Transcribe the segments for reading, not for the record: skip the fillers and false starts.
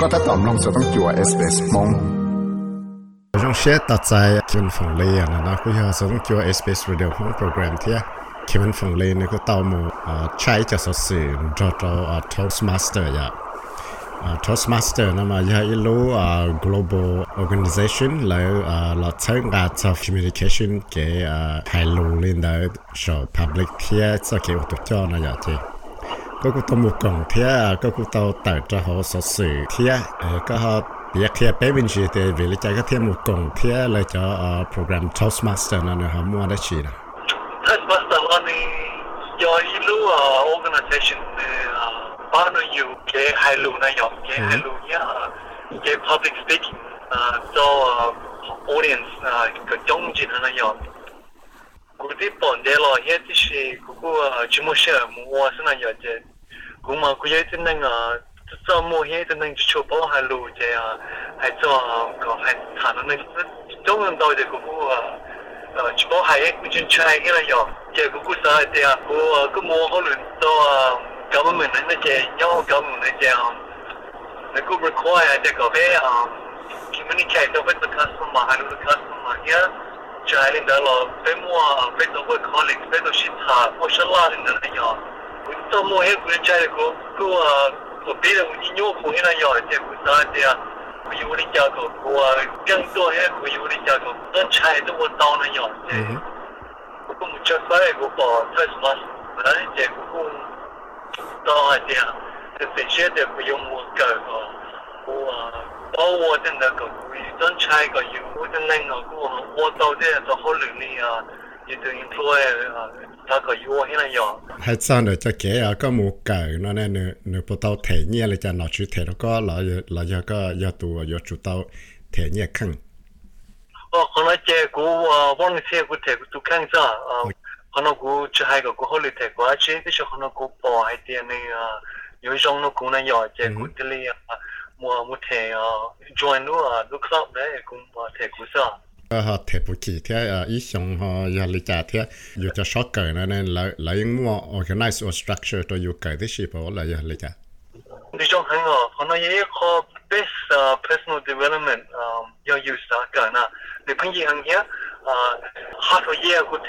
ก็ถ้าตอมลงจะต้องจั่ว SBS มง trong xeตัดใจคิมฝั่งเลยนะก็ยังจะต้องจั่ว SBS Radio ของโปรแกรมที่คิมฝั่งเลยนี่ก็ต่อมูใช้จะสื่อจอ Toastmaster อย่าง Toastmaster นั่นมาอย่างอีลูglobal organization แล้วเราใช้งาน of communication เกี่ยวให้รู้เรื่องได้ชอบ public ที่จะเกี่ยวกับตัวนะอย่างที่ก็กูต้องมุกงเที่ยก็กูต้องแต่จะหาสื่อเที่ยก็หาเบียร์เที่ยเป็นวินชีเตอร์วิลใจก็เที่ยมุกงเที่ยเลยจะโปรแกรม Toastmaster นั่นนะฮะมั่วได้ชีนะ Toastmaster อันนี้ยออีลูorganization บ้านเราอยู่เกี่ยวให้รู้นะยอเกี่ยวให้รู้เนี่ยเกี่ยว public speaking ตัว audience ก็จงจิตนะยอกูที่ปนเดี๋ยวเราเฮ็ดที่สิกูชิมเชื่อมัวสนะยอเจกูมากูยังจะนั่งจะมัวเฮ็ดจะนั่งจะชอบให้รู้เจให้ตัวก็ให้ฐานนั้นจงนั้นตัวเด็กกูชอบให้กูจนใช้กันเลยยอเจกูสายเดียกูมัวเขาหลุดตัว government นั่นเจย่อ government นั่นเจแล้วกู require เด็กก็ไปcommunicate with the customer ให้รู้ customer เนี่ยใช่เลยเดี๋ยวเราเป็นมัวเป็นตัว colleague เป็นตัวชิดหาพวกฉลาดเลยนะยอกูตัวมัวเห็นกูใจกูปีเดียวกูยิ่งโยกกูเห็นนะยอเจ้ากูตาเดียวกูอยู่ในใจกูยังตัวเห็นกูอยู่ในใจกูต้องใช้ตัวตอนนะยอเจ้ากูมุ่งจะใส่กูบอก Toastmaster นะเจ้ากูตัวเดียวแต่เป็นเชื่อเดี๋ยวกูยังมัวเกิดกูเอา我真的个真ใช้ก็อยู่真能กู我到这做好努力有的 employer 他ก็อยู่ให้นะยอให้ซ่อนเดี๋ยวจะเก๋ก็มูเก่านั่นเนี่ยเนื้อพอเตาเทเนี่ยเลยจะหนอชุดเทแล้วก็เราก็ยาตัวยาจุดเตาเทเนี่ยข้างคนละเจ้ากูวันนี้เที่ยวกูเทกูทุกครั้งจ้ะคนละกูจะให้กู好努力กูอาชีพที่คนละกูปอให้เดียนี่有种那姑娘要这个这里我听join ลูกคลับได้กูเทกูซะก็เทปุกีที่อีสงยาลิจาที่อยู่จะช็อกเกินนั่นแล้วยังมั่ว organize or structure ตัวอยู่เกิดที่ชีพอะไรยาลิจาดิฉันเห็นคนละยี่ข้อ best personal development 要有啥กันนะในพันยี่หังเหี้ยhalf a year กูเท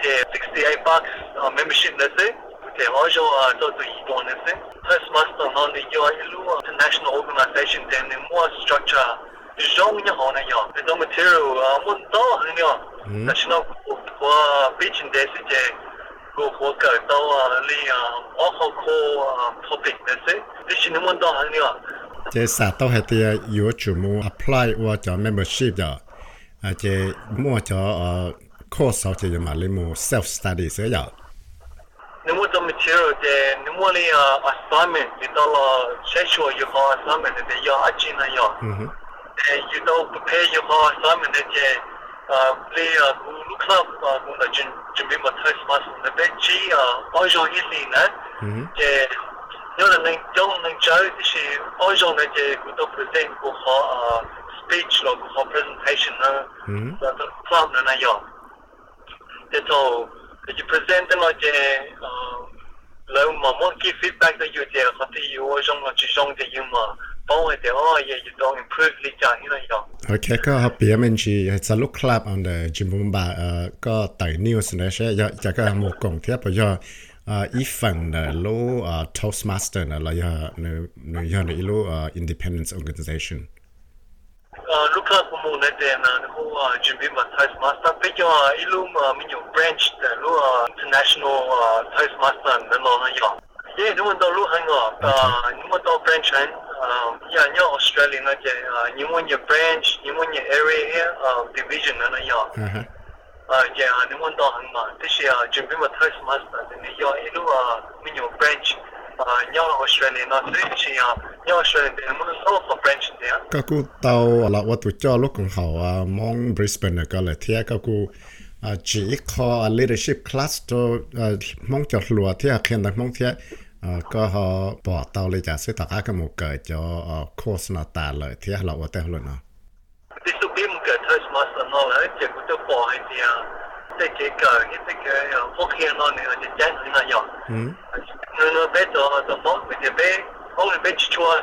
$68 membership นะสิเดี๋ยวเราจะตัวอีกตัวนึงสิ Toastmaster นั่นนี่ย่อยรู้ international organization แต่ในมั่ว structure จงยังหอนะยอแต่ตัว material มันต่อหันยอแต่ฉันเอาpitch เดสิเจกูหัวเกิดตัวเรียall core topic นะสิดิฉันมันต่อหันยอเจสาตัวให้เตียอยู่จุดมั่ว apply ว่าจะ membership จ้ะเจมั่วจะcourse เขาจะมาเรียนมั่ว self study เสียอย่างนึกว่าตัว material เจนึกว่าเรีย assignment ที่ตัวเราใช้ช่วยอยู่ของ assignment เดียวอาชีพนะยออยู่ตัว prepare อยู่ของ assignment เจเรียกูลูกคลับกูจะจุดเป็นมา Toastmaster นะเป็นจีอ้อยจงอีลีนะเจย้อนนั่งจ้องนั่งใจที่สิอ้อยจงนะเจกูต้อง present กูขอspeech หรือกูขอ presentation นะตัวคลับนะยอเดี๋ยวจะ present แล้วเจแล้วมามั่ง give feedback ตัวอยู่เจเขาที่อยู่จงเราจะจงจะอยู่มาป้องให้เดี๋ยวอยู่ต้อง improve ลิจาที่นั่นยอโอเคก็เปลี่ยนเป็นชีจะลุกคลับอันเดอร์จิมบุมบาก็ไต่ news นะใช่จะก็หมกงเทียบไปย่ออีฟังเนอรู้Toastmaster นะเราย่อเนื้อรู้independence organization ลูกค้ากูมุ่งในเดือนนะกูจุดเป็นมา Toastmaster ไปจ่ออีลูมามีอยู่ branch แต่รู้ international Toastmaster นั่นเรานะยอนี่มันตัวลูกหังนี่มันตัว branch หันอย่างนี้ออสเตรเลียนะเจ้นี่มันอยู่ branch นี่มันอยู่ area division นั่นนะยอเจ้นี่มันตัวหังมาที่เชียจุดเป็นมา Toastmaster นี่ยออีลูมีอยู่ branchย่อออสเตรเลียนะซึ่งเชียย่อออสเตรเลียเนี่ยมันต้องขอ branch เนี่ยก็กูเตาละว่าตัวจ่อลูกของเขามอง Brisbane ก็เลยเทียก็กูจีคอ leadership class ตัวมองจอดหลัวเทียเขียนแต่มองเทียก็เขาบอกเตาเลยจากซื้อตากระหมูเกิดจะโฆษณาตาเลยที่เราว่าแต่หลุดเนาะที่สุดที่มันเกิด Toastmaster นั่นแหละเจ้ากูจะบอกให้เดียแต่เกิดที่เกิดพวกเขียนนั่นเนี่ยจะแจ้งให้นายกเนื้อเบ็ดตัวมองไปจะเบ็ดเอาไปชัวร์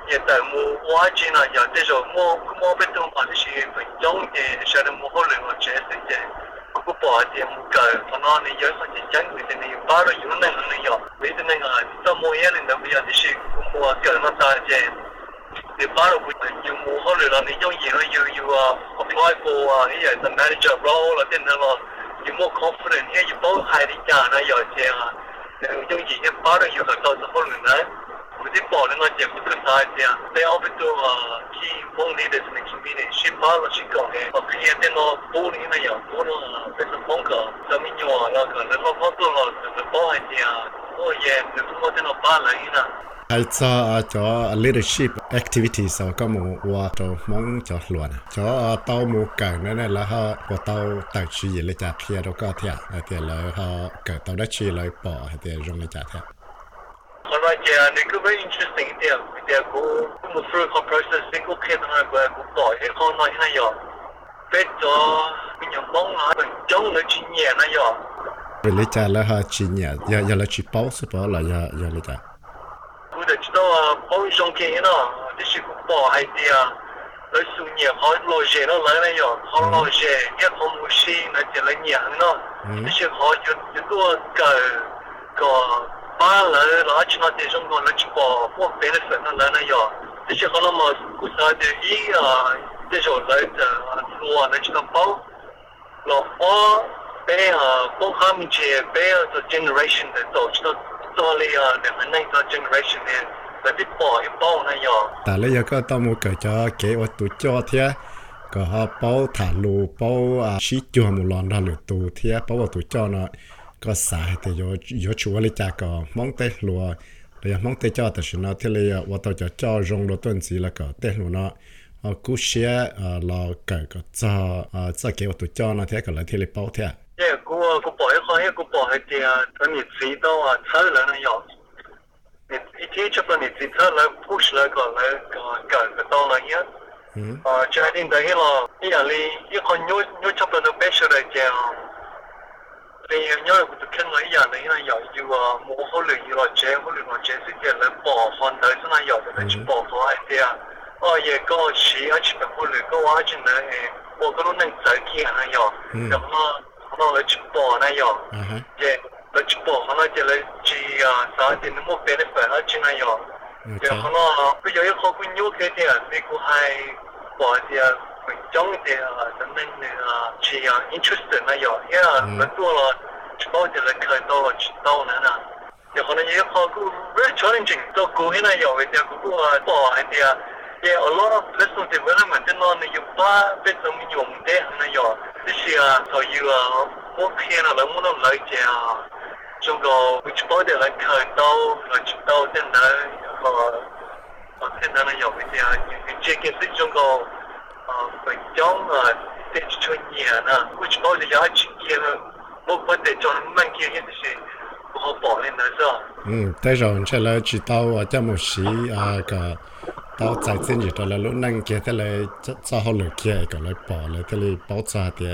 也在我挖进了，有这种我被动嘛，这些分钟的，晓得我可能我这是的，我把的我搞，可能你有啥子讲的，你把了有那个有，为的那个怎么样的那不要这些我搞那么大的，你把了不有我可能了，你有有apply for 也是 manager role 了，等等了，有more confident，也有包海的家那有这样，有以前把了有个到时候呢。我的保人啊，节目是啥子啊？在澳洲去帮你的那个面的，去把了去搞的，可以在那玻璃那样，玻璃这是风格，咱们用那个那个方式了，就是包一点啊，我也就是我在那把人呢。 ไอ้จอ leadership activities ก็มูว่าจอมองจอหลวนจอเต้ามูเกิดนั่นแหละแล้วเขาว่าเต้าตัดชีเลยจากเทียแล้วก็เทียเทียเลยเขาเกิดเต้าได้ชีเลยปอเทียรงเลยจากเทีย Alright, yeah, and it's very interesting. They go through the process. They go get on a go boy. They call not in a yacht. Better when you're long, when young, the genius, and a yacht. เลยจากแล้วเขาจีเนี่ยอย่าเลยจีป้าสุดป้าเลยอย่าเลยจากกูจะ知道包上去呢，这是个包海的啊。来数年好老些了来了哟，好老些，也好木些，那就来年了。这些好有多个。把人拿去那这种个那去包，我别的份那来哟，这些好了嘛，古啥的伊这种来的我那去那包，老我别包他们去别的 generation 的都知道做了两个那个 generation 的，那的包一包那哟。 แต่แล้วก็ต้องมูเกิดจะเกี่ยวตัวจ่อเทียก็เขาเป้าฐานรูเป้าชี้จัวมูลอนเราหรือตัวเทียเป้าตัวจ่อเนาะก็สายแต่ยชัวเลยจากก็มองเตะลัวเลยมองเตะจ่อแต่ฉันเอาที่เลยว่าตัวจะจ่อรงรถต้นสีแล้วก็เตะลัวเนาะกูเชียเราเกิดก็จะเกี่ยวตัวจ่อเนาะเทียก็เลยที่เลยเป้าเทียกูบอกให้เขาให้กูบอกให้เดียตอนนี้สีต้องเท่าแล้วนะยอมนี่ที่จะเป็นนี่สีเท่าแล้ว push แล้วก็เลยก็เกิดก็ต้องอะไรเงี้ยจะให้ได้ให้เราอย่างนี้ยี่คนยุ่งชอบเป็นเบสเลยเจ้า你因为我就看到一样的，因为有幕后里有是点人保放的，是那有的人去保放的啊。也个是而且本后里个挖进来，我个都能走起那有，然后那去保那有，也那去保那就来去啥的那么别的份那去那有，然后那有一好个牛开的，那个还保的。trong thì tụi mình chỉ interested là nhiều, nóตัวเราchỉ bao giờ là khởi đầu là chỉ đầu nữa nè, thì họ nói họ cũng very challenging, tôi cố hiện nay nhiều về thì cũng bỏ hay thì a lot of personal development cho nó nhiều ba bên trong mình dùng để nó nhiều, thế thì rồi một khi nào là muốn nó lấy thì trong cái chỉ bao giờ là khởi đầu là chỉ đầu thế này thế này là nhiều về thì chỉ cái sự trong cái phần trong để cho nhà nè, which bao giờ giá trị kia một vấn đề cho mình kia hiện thì họ bỏ lên nữa rồi. Tại rồi sẽ là chỉ tao cho một xí cái tao giải thích gì đó là lúc năng kia thế là cho họ lựa kia cái lại bỏ lại thế là bảo ra thì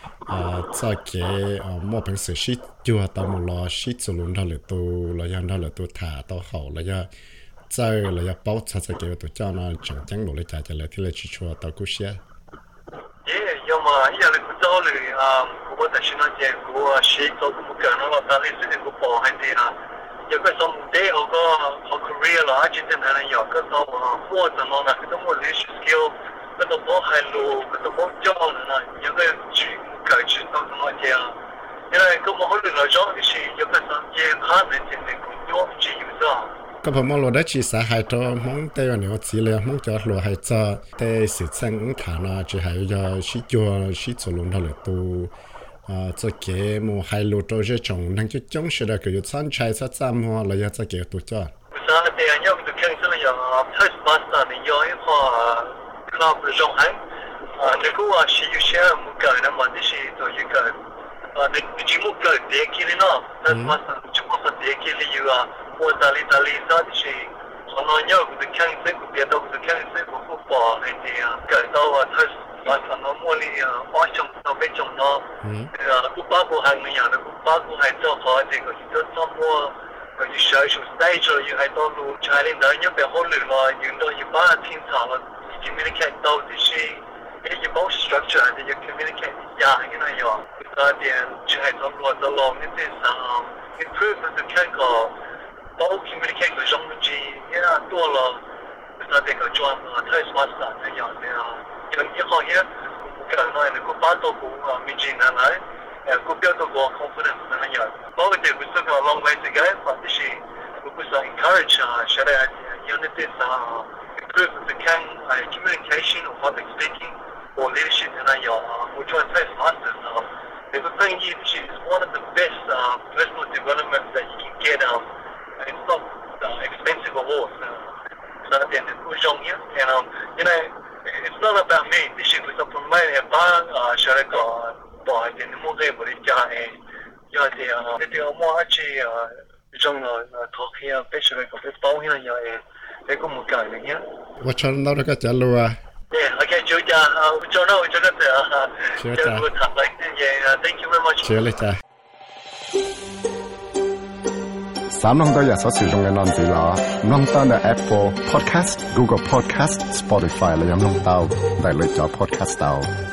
cho cái một phần sự shit chưa tao một lò shit rồi luôn đó là tôi là dân đó là tôi thả tao hậu là do chơi là do bảo cho cái tôi cho nó chẳng đủ để trả lại thế là chỉ cho tao cú xe. Nhưng mà giờ là cũng cho là của ta xin nói chuyện của shit tôi cũng cần nó là ta lấy sự của bỏ hay gì là giờ cái xong để họ career là trên thế này là giờ cái xong mua cho nó là cái đó một leadership skill cái đó bỏ hai lô cái đó bỏ cho là những cái chuyện cái chuyện tôi nói chuyện nên là cái mà họ được là rõ cái gì giờ cái xong giờ khá là chuyện này cũng nhớ chỉ sao ก็พอมองเราได้ชีสาหายตัวมองเตยเนี่ยสีเลยมองจอดเราหายจะเตยสิจังฐานะจะหายจะชิจัวชิจลุนทะเลตัวจะเกี่ยมูหายรู้ตัวจะจงนั่งจะจงเสด็จก็อยู่ชั้นชายชั้นจำหัวเราจะเกี่ยวตัวจ้าสาเหตุอย่างนี้คือแค่สิ่งอย่างfirst master เนี่ยย้อยพอครอบจงให้นี่ก็ว่าชีอยู่เชื่อมุกเกิดนะมันที่ชีตัวอยู่เกิดนี่จริงมุกเกิดเด็กกี่เลยเนาะ first master จริงมุกเด็กกี่เลยอยู่我大理啥的是，我那鸟就是看这个别的就是看这个不包那些改到他什么茉莉花熊到被种到，不包括还没养的，不包括还做好这个，就什么就学 social stage you hay to lu chai lên đó nhớ về hôn lửa lo những đôi như ba thiên thảo là communicate đâu thì she cái both structure thì you communicate yeah you know yo then chai to lo những cái improvement the can go both communicate với trong gì yeah to lo ta để cái chuyện thay smart start này yo thì những cái here cái nói là có ba tổ cũng mình chỉ là nói có biểu đồ có confidence này yo but we still got a long way to go but this year we could encourage share unity improve the communication or public speaking or leadership in your which one face masters the thing is one of the best personal development that you can get it's not expensive at all so then it's on here and you know it's not about me this year we start from my share go by the more they will yeah the more actually trong rồi thuộc here basically có cái bao nhiêu giờ để có một cái nhé. What channel đó cái channel lùa? Yeah, okay, chú cha, chú nào chú cái Chú cha. Yeah, thank you very much. Chú lấy cha. 三弄到也所使用嘅案子啦，弄到嘅 Apple Podcast、Google Podcast、Spotify 嚟飲弄到，嚟嚟咗 Podcast 到。